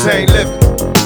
ain't living.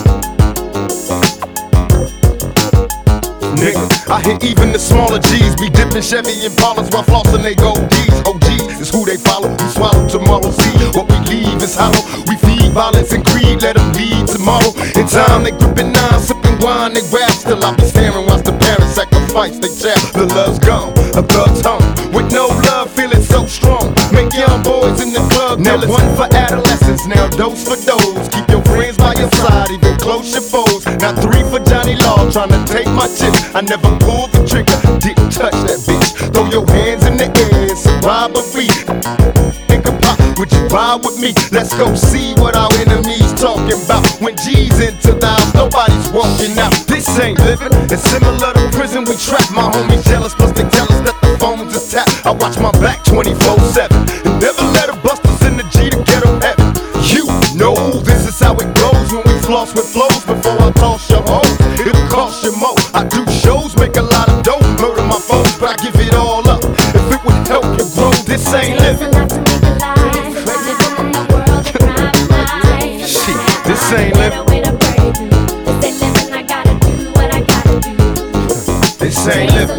Nigga, I hear even the smaller G's be dipping Chevy Impalas while flossing they gold D's. OGs is who they follow. We swallow tomorrow. See what we leave is hollow. We feed violence and greed, let them lead tomorrow. In time they gripping nine, sipping wine, they rap. Still I be staring, watch the parents sacrifice they child. The love's gone, a thug's home. With no love, feeling so strong. Make young boys in the club. Now one for adolescents, now dose for those. Keep your friends by your side, even close your foes. Now 3 for Johnny Law, trying to take my chips. I never pulled the trigger, didn't touch that bitch. Throw your hands in the air, it's a robbery. Think about, would you ride with me? Let's go see what our enemies talking about. When G's into the house, nobody's walking out. This ain't living, it's similar to prison. We trap my homies jealous, plus they tell us that the phones is tapped. I watch my back 24/7 and never let a busters in the G to get them heaven. You know this is how it goes when we floss with flows. Before I toss your hoes, it'll cost you more. I do shows, make a lot of dough, murder my foes, but I give it all up if it would help you grow. This ain't living. Shit, this ain't living. This ain't living.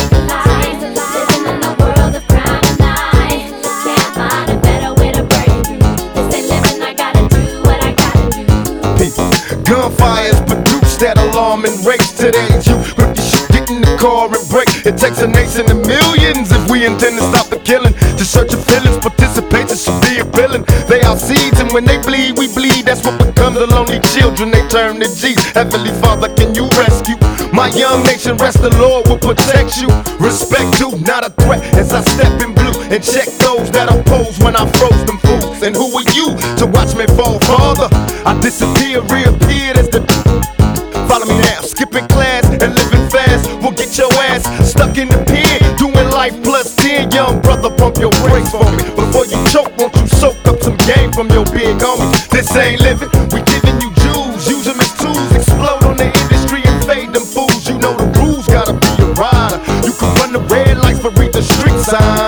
Gunfires produce that alarm and race today's youth. Grip your shit, get in the car and break. It takes a nation of millions if we intend to stop the killing. To search your feelings, participation should be appealing. They are seeds and when they bleed, we bleed. That's what becomes the lonely children, they turn to G's. Heavenly Father, can you rescue my young nation? Rest the Lord will protect you. Respect you, not a threat as I step in blue. And check those that oppose when I froze them fools. And who are you to watch me fall, Father? I disappear, reappeared as the. Follow me now, skipping class and living fast. We'll get your ass stuck in the pen, doing life plus 10. Young brother, pump your brakes for me. Before you choke, won't you soak up some game from your big homie? This ain't living, we giving you Jews. Use them as tools, explode on the industry and fade them fools. You know the rules, gotta be a rider. You can run the red lights but read the street sign.